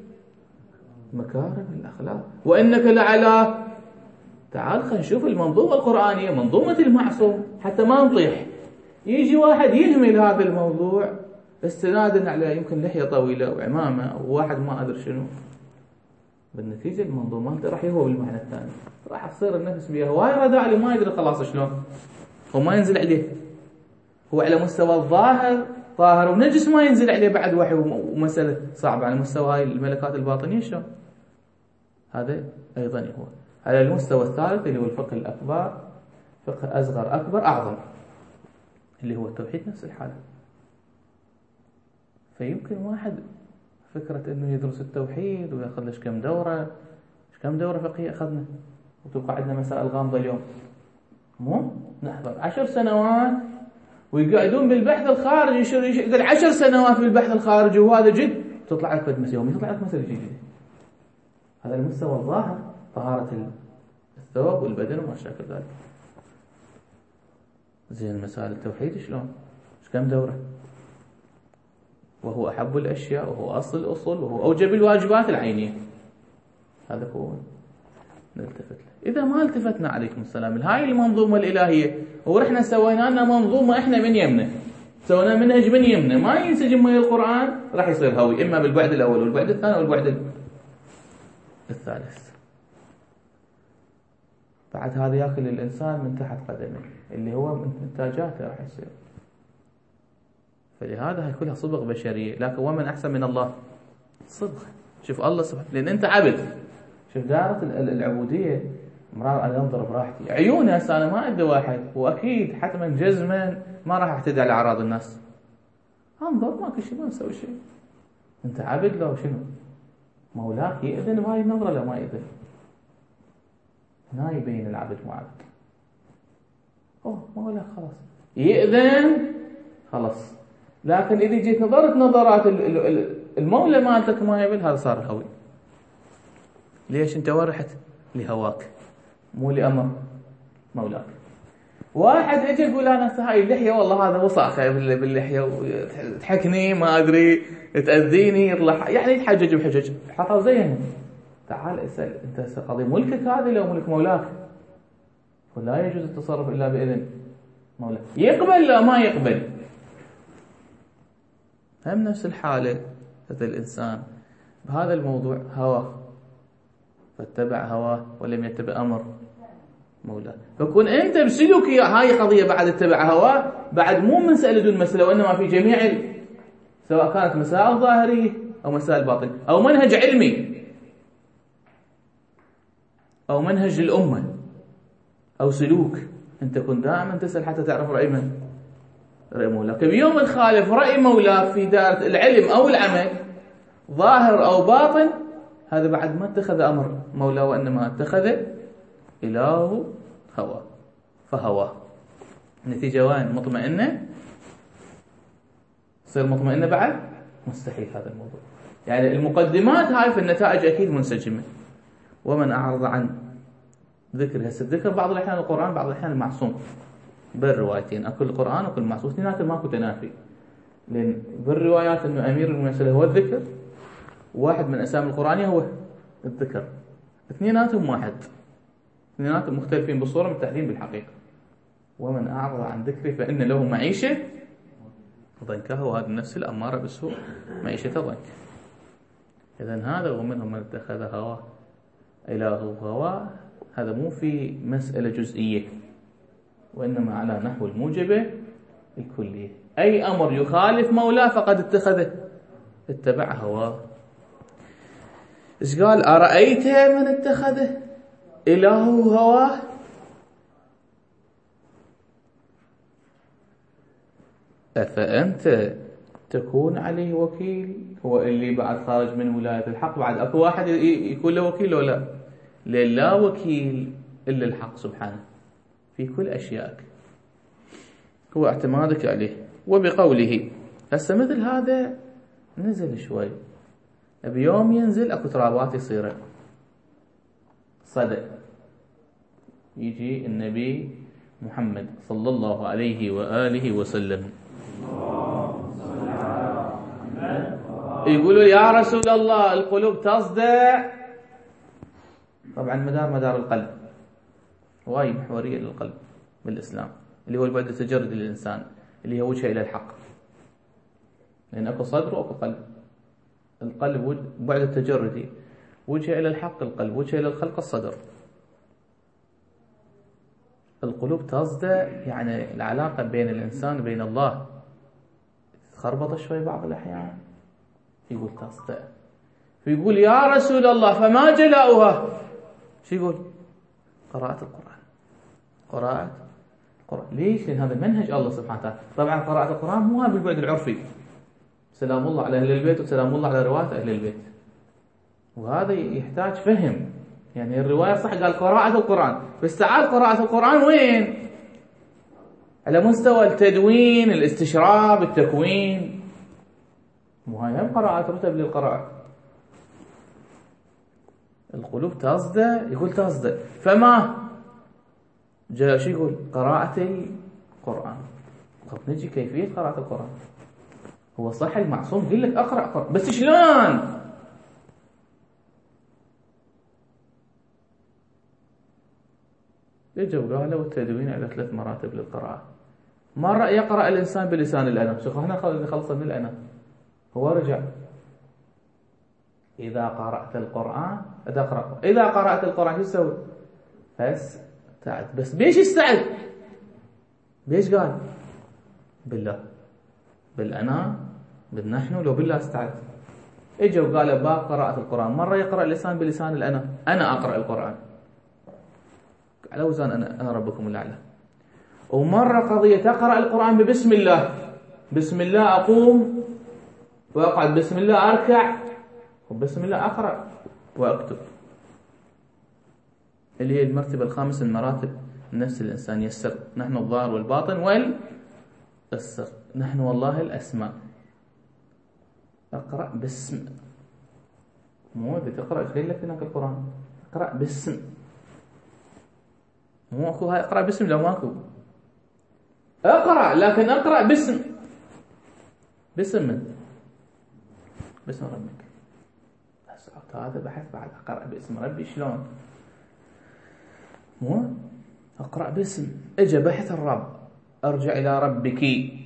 مكارم الأخلاق وإنك لعلى. تعال خلينا نشوف المنظومة القرآنية، منظومة المعصوم، حتى ما نطيح. يجي واحد يهمل هذا الموضوع استنادا على يمكن لحية طويلة وعمامة أو واحد ما أدري شنو. بالنتيجة المنظومات راح يهوى بالمعنى الثاني، راح تصير النفس بها هواي رداء ما يدري خلاص شلون، وما ينزل عليه. هو على مستوى الظاهر طاهر ونجس، ما ينزل عليه بعد وحي ومسألة صعبة. على مستوى هاي الملكات الباطنية شلون؟ هذا أيضا هو. على المستوى الثالث اللي هو الفقه الأكبر، فقه أصغر أكبر أعظم، اللي هو التوحيد نفس الحالة. فيمكن واحد فكرة إنه يدرس التوحيد ويأخذ له كم دورة، كم دورة فقهية أخذنا، وتبقى عندنا مسائل غامضة اليوم. مو نحضر عشر سنوات ويقعدون بالبحث الخارجي، يقول عشر سنوات بالبحث الخارجي وهذا جد، تطلع لك مسألة يوم يطلع لك مسألة جديدة. هذا المستوى الظاهر، طهارة الثوب والبدن وما شاكل ذلك. زين مسائل التوحيد شلون؟ ايش كم دورة؟ وهو أحب الأشياء، وهو أصل الأصول، وهو أوجب الواجبات العينية. هذا هو نلتفت له. إذا ما التفتنا عليكم السلام هاي المنظومة الإلهية ورحنا سوينا لنا منظومة إحنا من يمنا، سوينا منهج من يمنا ما ينسجم ويا القرآن، راح يصير هوي إما بالبعد الأول والبعد الثاني والبعد الثالث. بعد هذا يأكل الإنسان من تحت قدمه اللي هو من إنتاجاته راح يصير. فلهذا هي كلها صبغ بشرية، لكن ومن أحسن من الله صبغ. شوف الله سبحانه، لأن أنت عبد. شوف دائرة العبودية مرار أنا أنظر براحتي، عيوني هسه أنا ما أدري واحد، وأكيد حتما جزما ما راح أعتدي على أعراض الناس. أنظر ماكو شيء، ما نسوي شيء. أنت عبد لو شنو؟ مولاك يأذن بهاي النظرة لا ما يأذن. هنا يبين العبد مو عبد. أوه مولاك خلاص يأذن خلاص. لكن إذا جيت نظرت نظرات المولى مالتك ما يبين، هذا صار هوي. ليش؟ أنت وين رحت؟ لهواك مو لأمر مولاك. واحد اجى يقول أنا هاي اللحية والله هذا وصاخة باللحية وتحكني ما أدري تأذيني، يطلع يعني يتحجج بحجج. حطوا زيهم. تعال اسأل أنت قضية ملكك هذه لو ملك مولاك، ولا يجوز التصرف إلا بإذن مولاك. يقبل لا ما يقبل. هم نفس الحالة هذا الإنسان بهذا الموضوع هواه، فاتبع هواه ولم يتبع أمر مولاه. فكون أنت بسلوك هاي قضية بعد اتبع هواه، بعد مو مسألة دون مسألة، وإنما في جميع ال... سواء كانت مسائل ظاهرية أو مسائل باطنية أو منهج علمي أو منهج الأمة أو سلوك، أنت كنت دائما تسأل حتى تعرف رأي من؟ رأي مولاك. بيوم تخالف رأي مولاك في دائرة العلم أو العمل ظاهر أو باطن، هذا بعد ما اتخذ أمر مولاه، وإنما اتخذ إله هوى، فهواه. النتيجة وين؟ مطمئنة؟ تصير مطمئنة بعد؟ مستحيل هذا الموضوع. يعني المقدمات هاي في النتائج أكيد منسجمة. ومن أعرض عن ذكر، هسه الذكر بعض الأحيان القرآن، بعض الأحيان المعصوم، بالروايتين أكل القرآن وكل معصوم، اثنيناتهم ماكو تنافي. لأن بالروايات إنه أمير المرسلين هو الذكر، واحد من أسامي القرآن هو الذكر، اثنيناتهم واحد، اثنيناتهم مختلفين بالصورة متحدين بالحقيقة. ومن أعرض عن ذكري فإن له معيشة ضنكا، وهذا النفس الأمارة بالسوء معيشة ضنك. إذن هذا ومنهم من اتخذ هواه إله هواه، هذا مو في مسألة جزئية، وإنما على نحو الموجبة الكلية. أي أمر يخالف مولاه فقد اتخذه، اتبع هواه. إيش قال؟ أرأيت من اتخذه إله هواه أفأنت تكون عليه وكيل؟ هو اللي بعد خارج من ولاية الحق، بعد أكو واحد يكون له وكيل ولا لا؟ وكيل إلا الحق سبحانه في كل أشيائك، هو اعتمادك عليه. وبقوله هسه مثل هذا نزل شوي، بيوم ينزل أكو ترابات يصير صدق، يجي النبي محمد صلى الله عليه وآله وسلم يقولوا يا رسول الله القلوب تصدع. طبعا مدار مدار القلب، واي محورية للقلب بالإسلام، اللي هو البعد التجردي للإنسان، اللي هو وجهه إلى الحق. لأن أكو صدر وأكو قلب. القلب بعد التجردي وجهه إلى الحق القلب، وجهه إلى الخلق الصدر. القلوب تصدع يعني العلاقة بين الإنسان وبين الله تخربط شوي بعض الأحيان، يقول تصدع، فيقول يا رسول الله فما جلاؤها؟ شو يقول؟ قراءة القرآن. قراءة القرآن. ليش؟ لأن هذا منهج الله سبحانه وتعالى. طبعا قراءة القرآن مو هذا بالبعد العرفي، سلام الله على أهل البيت وسلام الله على رواية أهل البيت، وهذا يحتاج فهم. يعني الرواية صح قال قراءة القرآن، بس تعال قراءة القرآن وين؟ على مستوى التدوين، الاستشراب، التكوين، مو هاي هم قراءة رتب للقراءة. القلوب تصدع، يقول تصدع، فما جاء شو يقول؟ قراءة القرآن. طب نجي كيفية قراءة القرآن. هو صح المعصوم يقول لك أقرأ قرآن، بس شلون؟ يجوا قالوا التدوين على ثلاث مراتب للقراءة. مرة يقرأ الإنسان بلسان الأنا، شوف هنا خلص من الأنا، هو رجع إذا قرأت القرآن إذا قرأت إذا قرأت القرآن شو تسوي؟ فاستعذ. بس بيش استعذ؟ بيش قال؟ بالله، بالأنا، بالنحن، لو بالله استعذ. اجوا قالوا باب قراءة القرآن، مرة يقرأ الإنسان بلسان الأنا، أنا أقرأ القرآن على وزن أنا أنا ربكم الأعلى. ومرة قضية تقرأ القرآن ببسم الله، بسم الله أقوم وأقعد، بسم الله أركع، وبسم الله أقرأ وأكتب، اللي هي المرتبة الخامسة من مراتب نفس الإنسان. يسر، نحن الظاهر والباطن والسر، نحن والله الأسماء. أقرأ باسم، مو إذا تقرأ إيش قايل لك هناك القرآن؟ أقرأ باسم، مو أكو هاي أقرأ باسم، لو ماكو أقرأ، لكن أقرأ باسم، باسم من؟ باسم ربك. بس هذا بحث بعد، أقرأ باسم ربي شلون؟ مو أقرأ باسم، إجا بحث الرب، أرجع إلى ربك،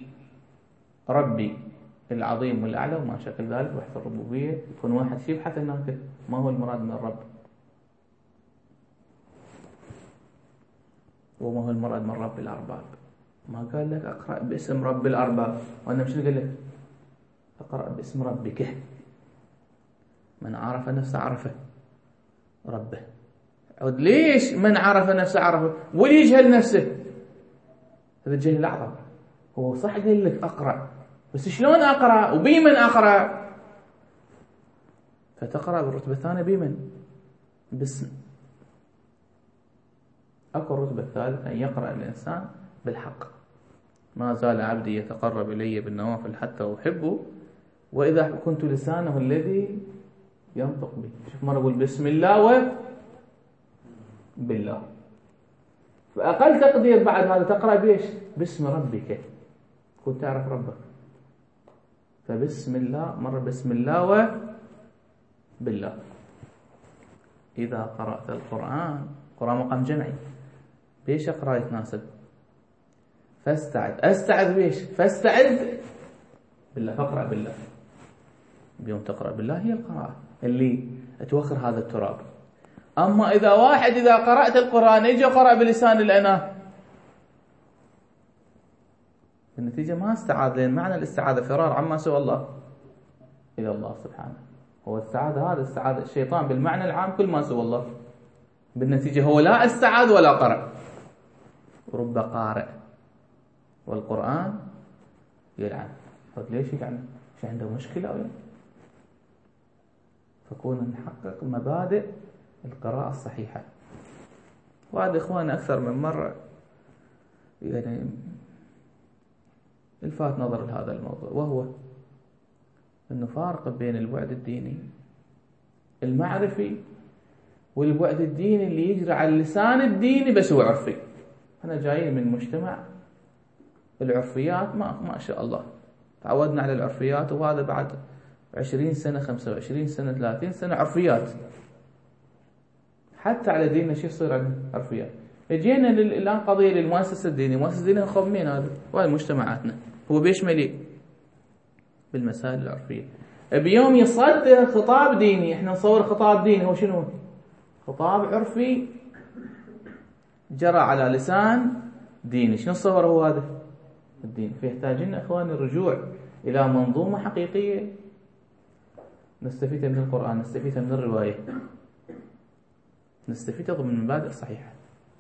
ربي العظيم والأعلى وما شكل ذلك. بحث الربوبية يكون واحد شيء يبحث هناك ما هو المراد من الرب، وما هو المراد من رب الأرباب. ما قال لك أقرأ باسم رب الأرباب، وأنا مش قال لك أقرأ باسم ربك. من عرف نفسه عرف ربه. عود ليش من عرف نفسه عرفه واللي يجهل نفسه؟ هذا الجهل الأعظم. هو صح قال لك أقرأ، بس شلون أقرأ وبيمن أقرأ؟ فتقرأ بالرتبة الثانية بيمن؟ باسم. أكو الرتبة الثالثة أن يقرأ الإنسان بالحق. ما زال عبدي يتقرب إلي بالنوافل حتى أحبه وإذا كنت لسانه الذي ينطق به. شوف مرة أقول بسم الله وبالله، فأقل تقدير بعد هذا تقرأ بيش؟ باسم ربك، كنت تعرف ربك. فبسم الله مرة بسم الله وبالله. إذا قرأت القرآن، قرآن مقام جمعي، بيش أقرأ يتناسب؟ فاستعد. أستعد بيش؟ فاستعد بالله، فاقرأ بالله. بيوم تقرأ بالله هي القراءة اللي توخر هذا التراب. أما إذا واحد إذا قرأت القرآن يجي قرأ بلسان الأناه، النتيجة ما استعاد، لأن معنى الاستعادة فرار عما سوى الله إلى الله سبحانه. هو السعادة هذا السعادة الشيطان بالمعنى العام كل ما سوى الله. بالنتيجة هو لا استعاد ولا قرأ. رب قارئ والقرآن يلعن. ليش يلعن؟ مش عنده مشكلة ولا؟ فكون نحقق مبادئ القراءة الصحيحة. وهذا إخواني أكثر من مرة يعني الفات نظر لهذا الموضوع، وهو أنه فارق بين البعد الديني المعرفي والبعد الديني اللي يجري على اللسان الديني بس هو عرفي. أنا جايين من مجتمع العرفيات ما ما شاء الله تعودنا على العرفيات، وهذا بعد عشرين سنة خمسة وعشرين سنة ثلاثين سنة عرفيات. حتى على ديننا شو يصير عندنا عرفيات. جينا الآن قضية للمؤسسة الدينية، المؤسسة الدينية خب مين هذا؟ وهذا مجتمعاتنا هو بيش مليء بالمسائل العرفية. بيوم يصدر خطاب ديني، احنا نصور خطاب ديني هو شنو؟ خطاب عرفي جرى على لسان ديني. شنو نصور هو هذا؟ الدين. فيحتاجين اخواني الرجوع الى منظومة حقيقية نستفيد من القرآن، نستفيد من الرواية، نستفيد من المبادئ الصحيحة.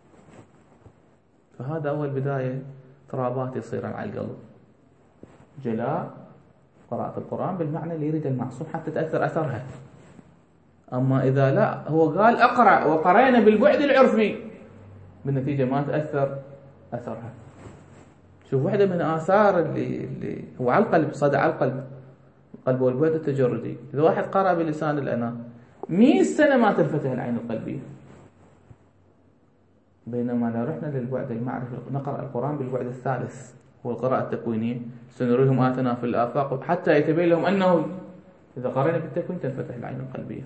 فهذا أول بداية اضطرابات يصير على القلب. جلاء قراءة القرآن بالمعنى اللي يريد المعصوم حتى تأثر أثرها. أما إذا لا هو قال أقرأ وقرأنا بالبعد العرفي، بالنتيجة ما تأثر أثرها. شوف واحدة من آثار اللي, اللي هو على القلب، صدع على القلب، القلب والبعد التجردي. إذا واحد قرأ بلسان الأنا مئة سنة ما تنفتح العين القلبية. بينما لو رحنا للبعد المعرفي نقرأ القرآن بالبعد الثالث هو القراءة التكوينية، سنريهم آتنا في الآفاق حتى يتبين لهم أنه إذا قرأنا بالتكوين تنفتح العين القلبية.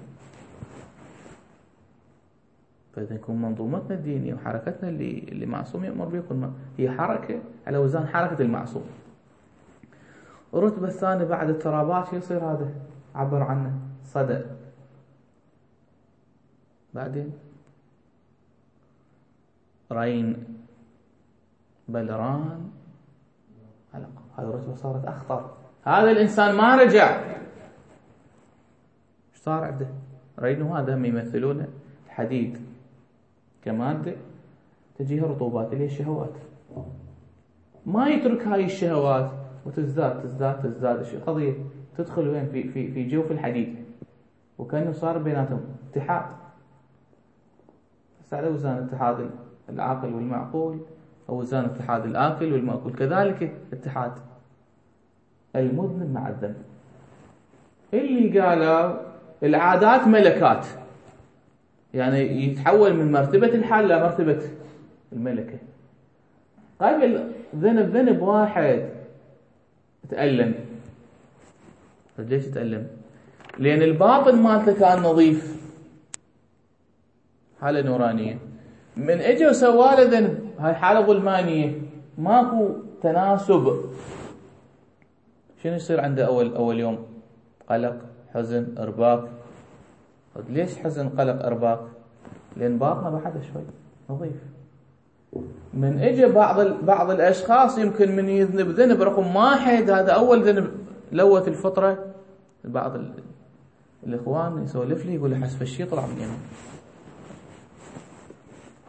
فإذا يكون منظومتنا الدينية وحركتنا اللي اللي معصوم يأمر بها هي حركة على وزن حركة المعصوم. الرتبة الثانية بعد اضطرابات شو يصير؟ هذا عبر عنه صدى. بعدين رين بلران علق. هذه الرتبة صارت أخطر. هذا الإنسان ما رجع. ايش صار عنده؟ رين وهذا هم يمثلون الحديد كمادة تجيها رطوبات اللي هي الشهوات. ما يترك هاي الشهوات وتزداد تزداد تزداد. الشيء قضية تدخل وين؟ في في في جوف الحديد، وكأنه صار بيناتهم اتحاد. بس على وزان اتحاد العاقل والمعقول أو وزان اتحاد الآكل والمأكول، كذلك اتحاد المذنب مع الذنب. اللي قالوا العادات ملكات، يعني يتحول من مرتبة الحال إلى مرتبة الملكة. قبل ذنب ذنب واحد تألم. ليش تألم؟ لأن الباطن مالته كان نظيف، حالة نورانية. من اجى وسواله ذنب، هاي حالة ظلمانية، ماكو تناسب. شنو يصير عنده أول أول يوم؟ قلق، حزن، إرباك. ليش حزن، قلق، إرباك؟ لأن باطنه بعده شوي نظيف. من اجى بعض بعض الأشخاص يمكن من يذنب ذنب رقم واحد، هذا أول ذنب لوث الفطرة. بعض الإخوان يسولف لي يقول حسب الشيء طلع من يمين.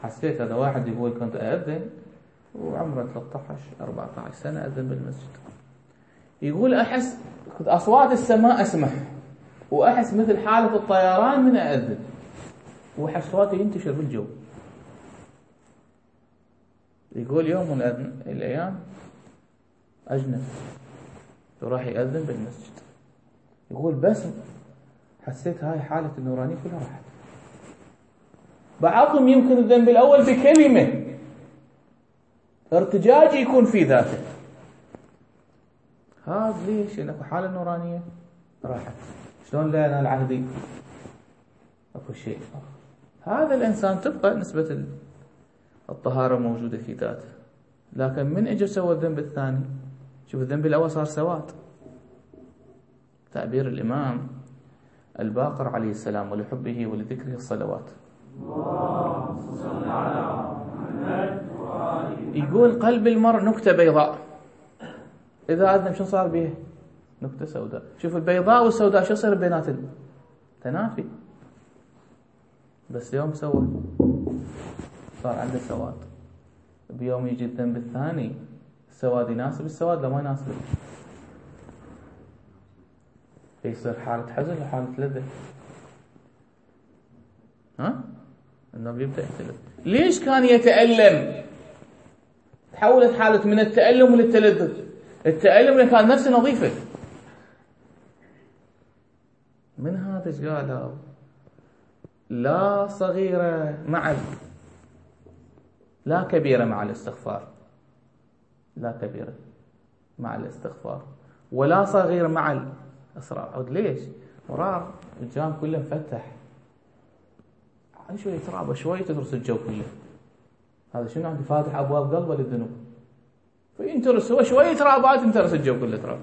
حسيت هذا واحد يقول كنت أأذن وعمره ثلاثة عشر أربعة عشر سنة أذن بالمسجد، يقول أحس أصوات السماء أسمع وأحس مثل حالة الطيران من أأذن، وأحس صوتي ينتشر بالجو. يقول يوم من الأيام أجنب وراح يأذن بالمسجد، يقول بس حسيت هاي حالة النورانية كلها راحت. بعضهم يمكن الذنب الأول بكلمة ارتجاج يكون في ذاته، هذا ليش؟ لأنه حالة نورانية راحت. شلون لا ينال عهدي؟ أكو شيء. هذا الإنسان تبقى نسبة الطهارة موجودة في ذاته، لكن من اجى سوى الذنب الثاني، شوف الذنب الأول صار سواد. تعبير الإمام الباقر عليه السلام ولحبه ولذكره الصلوات، يقول قلب المرء نكتة بيضاء، إذا أذنب شو صار به؟ نكتة سوداء. شوف البيضاء والسوداء شو صار بيناتهم؟ تنافي. بس يوم سوى صار عنده سواد. بيوم يجي الذنب الثاني السواد يناسب السواد لا ما يناسب، يصير حالة حزن وحالة لذة. ها؟ النبي يبدأ يتلذذ. ليش كان يتألم؟ تحولت حالة من التألم للتلذذ. التألم اللي كان نفسه نظيفة. من هذا ايش قالوا؟ لا صغيرة مع لا كبيرة مع الاستغفار، لا كبيرة مع الاستغفار، ولا صغيرة مع الإصرار. عود ليش؟ مرار الجام كله مفتح، شوية ترابة شوية تدرس الجو كله. هذا شنو؟ عندي فاتح أبواب قلبه للذنوب، فينترس هو شوية ترابات ينترس الجو كله تراب.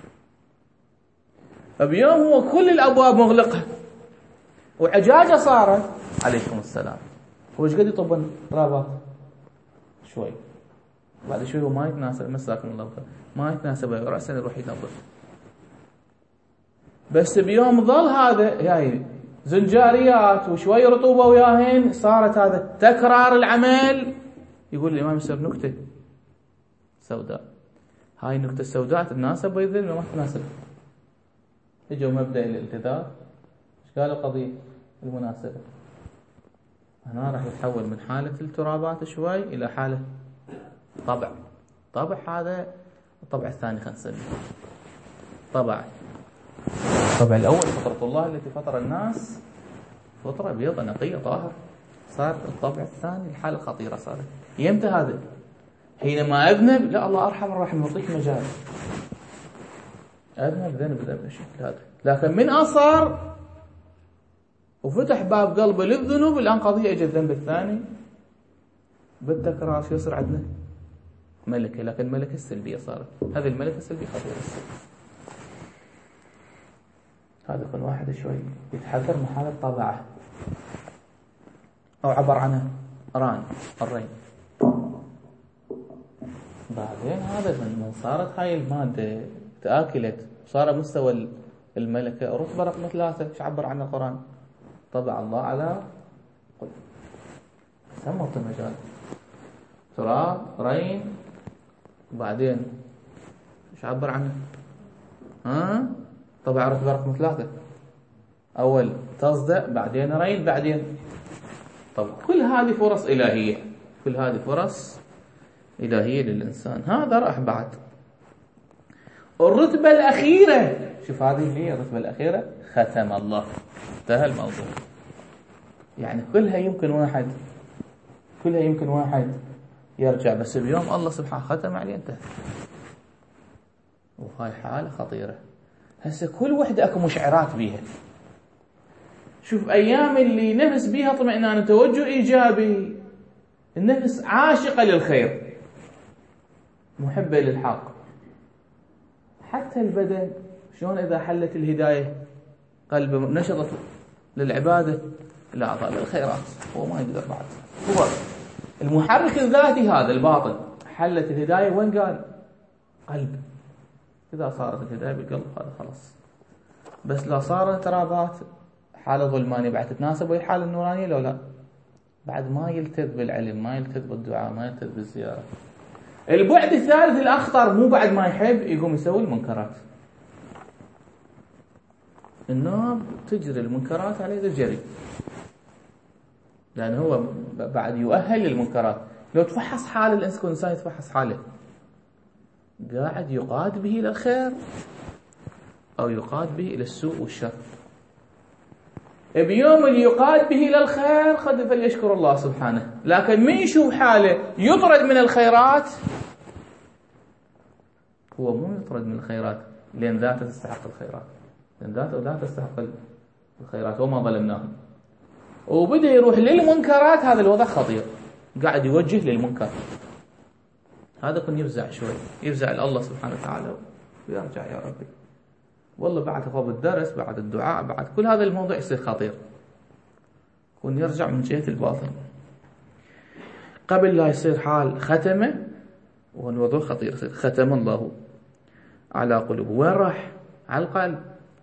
فبيوم هو كل الأبواب مغلقة وعجاجة صارت عليكم السلام، هو ايش قد يطب ترابات؟ شوي. بعد شوي هو ما يتناسب، مساكم الله خير، ما يتناسب رأسا يروح ينظف. بس بيوم ظل هذا يعني زنجاريات وشوي رطوبة وياهن، صارت هذا تكرار العمل. يقول الإمام يصير نكتة سوداء. هاي النكتة السوداء تناسب ويذل وما تناسب. اجوا مبدأ الالتذاذ، ايش قالوا؟ قضية المناسبة. هنا راح يتحول من حالة الترابات شوي إلى حالة طبع. طبع هذا الطبع الثاني خلينا نسميه طبع. الطبع الأول فطرة الله التي فطر الناس فطرة بيضة نقية طاهرة. صار الطبع الثاني الحالة الخطيرة صارت. يمتى هذا؟ حينما أذنب، لا الله أرحم الراحمين يعطيك مجال. أذنب ذنب ذنب الشكل هذا، لكن من أصار وفتح باب قلبه للذنوب، الآن قضية اجى الذنب الثاني بالتكرار. شو يصير عندنا؟ ملكة، لكن الملكة السلبية صارت. هذه الملكة السلبية خطيرة. هذا يكون واحد شوي يتحذر من حالة طبعه أو عبر عنها ران الرين. بعدين هذا من صارت هاي المادة تآكلت، صار مستوى الملكة رتبة رقم ثلاثة. ايش عبر عنها القرآن؟ طبع الله على قلوب. سمرت المجال تراب رين. وبعدين ايش عبر عنه؟ ها؟ طبع رتبة رقم ثلاثة. أول تصدع، بعدين رين، بعدين طبعا. كل هذه فرص إلهية، كل هذه فرص إلهية للإنسان. هذا راح بعد الرتبة الأخيرة. شوف هذه هي الرتبة الأخيرة، ختم الله، انتهى الموضوع. يعني كلها يمكن واحد كلها يمكن واحد يرجع، بس بيوم الله سبحانه ختم عليه انتهى. وهاي حالة خطيرة. هسه كل وحدة اكو مشعرات بيها. شوف أيام اللي نفس بيها طمئنان توجه إيجابي، النفس عاشقة للخير محبة للحق. حتى البدن شلون إذا حلت الهداية قلبه نشطت للعبادة الأعضاء للخيرات، هو ما يقدر بعد. هو المحرك الذاتي هذا الباطن، حلت الهداية وين قال؟ قلب. إذا صارت الهداية بالقلب هذا خلاص. بس لا صارت ترابات، حالة ظلمانية بعد تتناسب وهي الحالة النورانية لو لا؟ بعد ما يلتذ بالعلم، ما يلتذ بالدعاء، ما يلتذ بالزيارة. البعد الثالث الأخطر، مو بعد ما يحب يقوم يسوي المنكرات. النوب تجري المنكرات عليه الجري، لأن هو بعد يؤهل للمنكرات. لو تفحص حال الإنسان، الإنسان يتفحص حاله، قاعد يقاد به إلى الخير أو يقاد به إلى السوء والشر. بيوم اللي يقاد به إلى الخير قد فليشكر الله سبحانه، لكن من يشوف حاله يطرد من الخيرات، هو مو يطرد من الخيرات لأن ذاته تستحق الخيرات، لأن ذاته لا تستحق الخيرات وما ظلمناهم، وبدأ يروح للمنكرات. هذا الوضع خطير، قاعد يوجه للمنكر. هذا كن يفزع شوي، يفزع لله سبحانه وتعالى ويرجع يا ربي. والله بعد خوف الدرس، بعد الدعاء، بعد كل هذا الموضوع يصير خطير، كن يرجع من جهة الباطن قبل لا يصير حال ختمه. والوضوء خطير، يصير ختم الله على قلوبه. وين راح؟ على القلب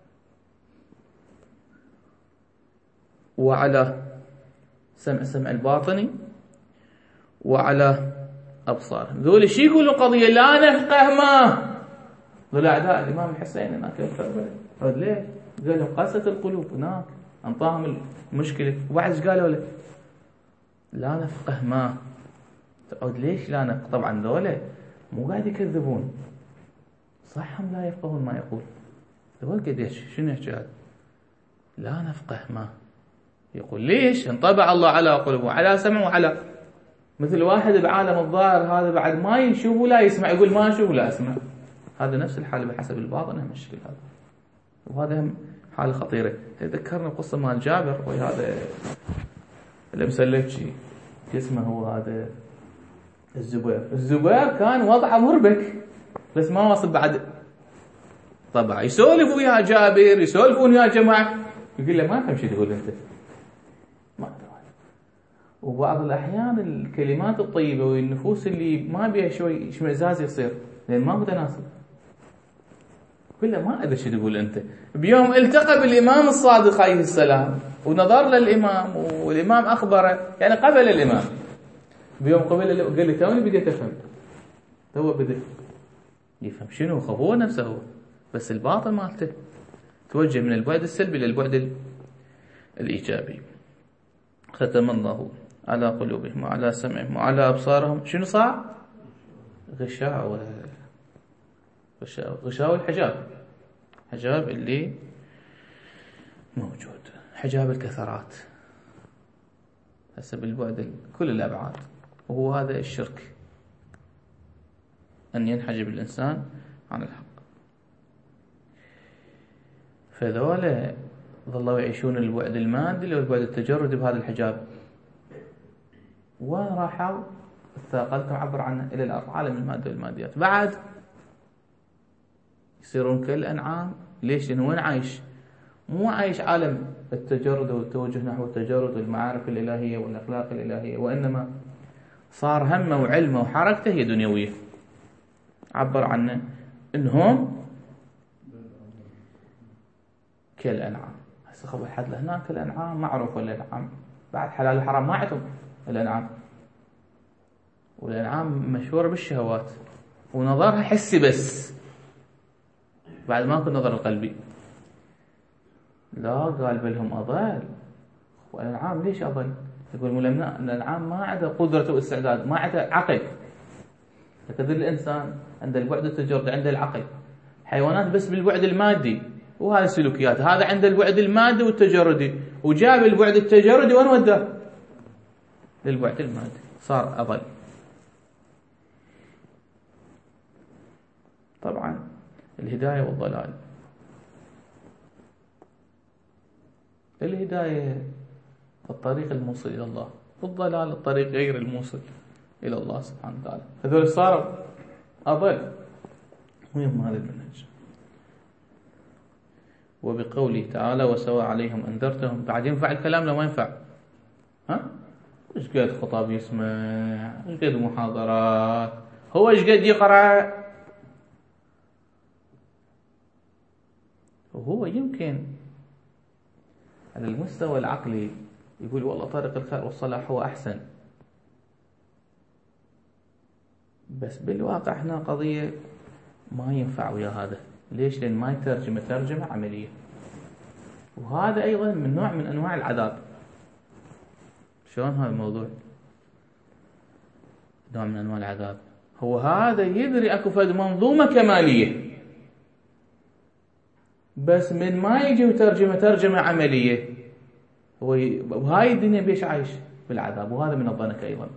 وعلى سمع سمع الباطني وعلى أبصار. ذول شي يقولوا قضية لا نفقه ما ذول أعداء الإمام الحسين هناك في كربلاء. ليه؟ قال لهم قسة القلوب هناك، أنطاهم المشكلة. وبعد ايش قالوا له؟ لا نفقه ما. تعود ليش لا نفقه؟ طبعا ذولا مو قاعد يكذبون، صح هم لا يفقهون ما يقول. ذول قديش شنو يحكي هذا؟ لا نفقه ما يقول. ليش؟ انطبع الله على قلوبه على سمعه وعلى، مثل واحد بعالم الظاهر هذا بعد ما يشوف ولا يسمع، يقول ما اشوف ولا اسمع. هذا نفس الحالة بحسب الباطن هم الشكل هذا، وهذا هم حالة خطيرة. تذكرنا قصة مال جابر وهذا اللي مسلف شيء اسمه هو هذا الزبير. الزبير كان وضعه مربك بس ما واصل بعد طبعا. يسولف ويا جابر، يسولفون ويا جماعة، يقول له ما فهم شو تقول انت، ما أدري. وبعض الأحيان الكلمات الطيبة والنفوس اللي ما بيها شوي اشمئزاز يصير لأن ما متناسب. يقول له ما أدري شو تقول أنت. بيوم التقى بالإمام الصادق عليه السلام ونظر للإمام والإمام أخبره، يعني قبل الإمام. بيوم قبل قال لي توني بديت أفهم، تو بدأ يفهم شنو هو نفسه هو، بس الباطن مالته توجه من البعد السلبي للبعد الإيجابي. ختم الله على قلوبهم وعلى سمعهم وعلى أبصارهم. شنو صار؟ غشاوة. غشاوة غشاوة الحجاب، حجاب اللي موجود، حجاب الكثرات حسب البعد كل الأبعاد. وهو هذا الشرك، أن ينحجب الإنسان عن الحق. فذولا ظلوا يعيشون البعد المادي والبعد التجردي بهذا الحجاب. وين راحوا؟ الثاقلتم عبر عنه إلى الأرض، عالم المادة والماديات. بعد يصيرون كالأنعام. ليش؟ لأنه وين عايش؟ مو عايش عالم التجرد والتوجه نحو التجرد والمعارف الإلهية والأخلاق الإلهية، وإنما صار همه وعلمه وحركته هي دنيوية. عبر عنه إنهم كالأنعام. هسه خبر حد لهناك الأنعام معروف، الأنعام بعد حلال الحرام ما عندهم الأنعام، والأنعام مشهورة بالشهوات ونظرها حسي بس، بعد ما كان نظر القلبي. لا قال بلهم أضل. والأنعام ليش أضل؟ يقول مولنا الأنعام ما عندها قدرة واستعداد، ما عندها عقل. لكن الإنسان عنده البعد التجردي، عنده العقل. حيوانات بس بالبعد المادي وهذه السلوكيات، هذا عنده البعد المادي والتجردي، وجاب البعد التجردي وين وداه؟ للبعد المادي، صار أضل. طبعا الهداية والضلال. الهداية الطريق الموصل إلى الله، والضلال الطريق غير الموصل إلى الله سبحانه وتعالى. هذول صاروا أضل. مهم هذا المنهج. وبقوله تعالى وسواء عليهم أنذرتهم. بعد ينفع الكلام لو ما ينفع؟ ها؟ إيش قد خطاب يسمع، إيش قد محاضرات، هو إيش قد يقرأ. وهو يمكن على المستوى العقلي يقول والله طريق الخير والصلاح هو أحسن، بس بالواقع هنا قضية ما ينفع ويا هذا. ليش؟ لأن ما يترجم ترجمة عملية، وهذا أيضا من نوع من أنواع العذاب. شلون هذا الموضوع؟ نوع من أنواع العذاب. هو هذا يدري أكو فد منظومة كمالية، بس من ما يجي وترجمة ترجمة عملية هو ي... وهاي الدنيا بيش عايش بالعذاب. وهذا من الضنك أيضا،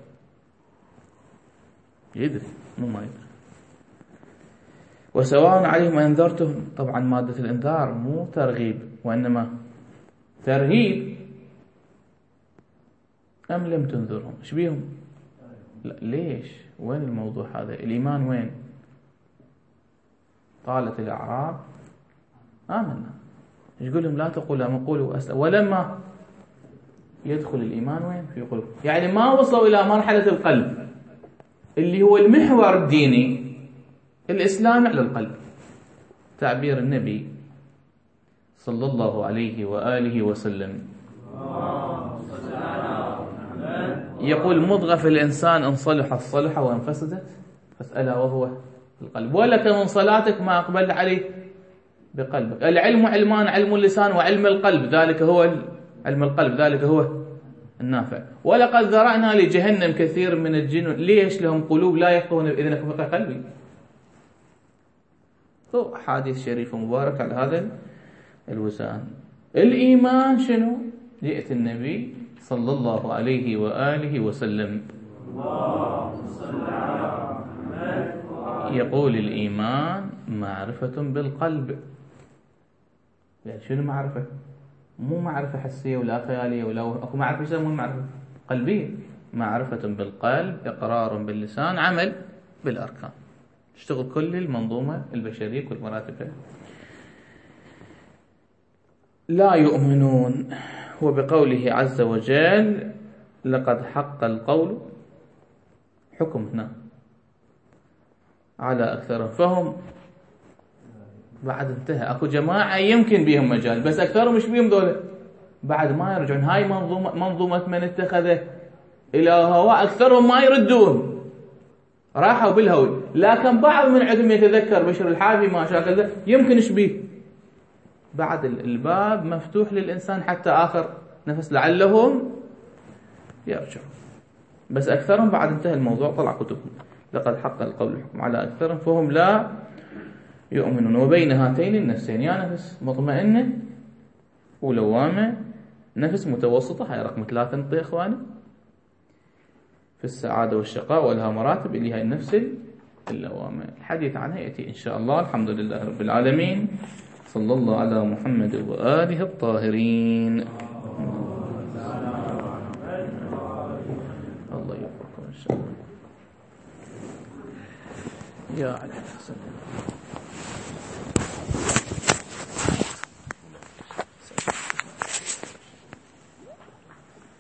يدري مو ما يدري. وسواء عليهم أنذرتهم، طبعا مادة الإنذار مو ترغيب وإنما ترهيب، أم لم تنذرهم. إيش بيهم؟ لا ليش؟ وين الموضوع هذا؟ الإيمان وين؟ قالت الأعراب آمنا. إيش يقول لهم؟ لا تقولوا آمنا قولوا أسلم. ولما يدخل الإيمان وين؟ في قلوب. يعني ما وصلوا إلى مرحلة القلب اللي هو المحور الديني الإسلام على القلب. تعبير النبي صلى الله عليه وآله وسلم يقول مضغة في الإنسان إن صلحت صلح وإن فسدت فاسألها وهو القلب. ولك من صلاتك ما أقبل عليه بقلبك. العلم علمان، علم اللسان وعلم القلب، ذلك هو علم القلب، ذلك هو النافع. ولقد ذرأنا لجهنم كثير من الجن. ليش؟ لهم قلوب لا يفقهون إذن فقه قلبي. حديث شريف مبارك على هذا الوزان. الإيمان شنو؟ جئت النبي صلى الله عليه وآله وسلم يقول الإيمان معرفة بالقلب. يعني شنو معرفة؟ مو معرفة حسية ولا خيالية ولا أكو معرفة يسمون معرفة قلبية. معرفة بالقلب، إقرار باللسان، عمل بالأركان. تشتغل كل المنظومة البشرية كل مراتبها. لا يؤمنون. وبقوله عز وجل لقد حق القول حكم هنا على أكثرهم فهم. بعد انتهى. أكو جماعة يمكن بهم مجال، بس أكثرهم مش بهم دولة، بعد ما يرجعون. هاي منظومة, منظومة من اتخذه إلى هواء، أكثرهم ما يردون، راحوا بالهوي. لكن بعض من عندهم يتذكر بشر الحافي ما شاكل يمكن يشبيه. بعد الباب مفتوح للإنسان حتى آخر نفس لعلهم يرجعوا، بس أكثرهم بعد انتهى الموضوع طلع كتبهم. لقد حق القول الحكم على أكثرهم فهم لا يؤمنون. وبين هاتين النفسين، يا نفس مطمئنة ولوامة، نفس متوسطة، هاي رقم ثلاثة انت يا إخواني في السعادة والشقاء، ولها مراتب اللي هاي النفس اللوامة. الحديث عنها يأتي إن شاء الله. الحمد لله رب العالمين، صلى الله على محمد وآله الطاهرين. الله يوفقكم إن شاء الله. يا علي الحسن.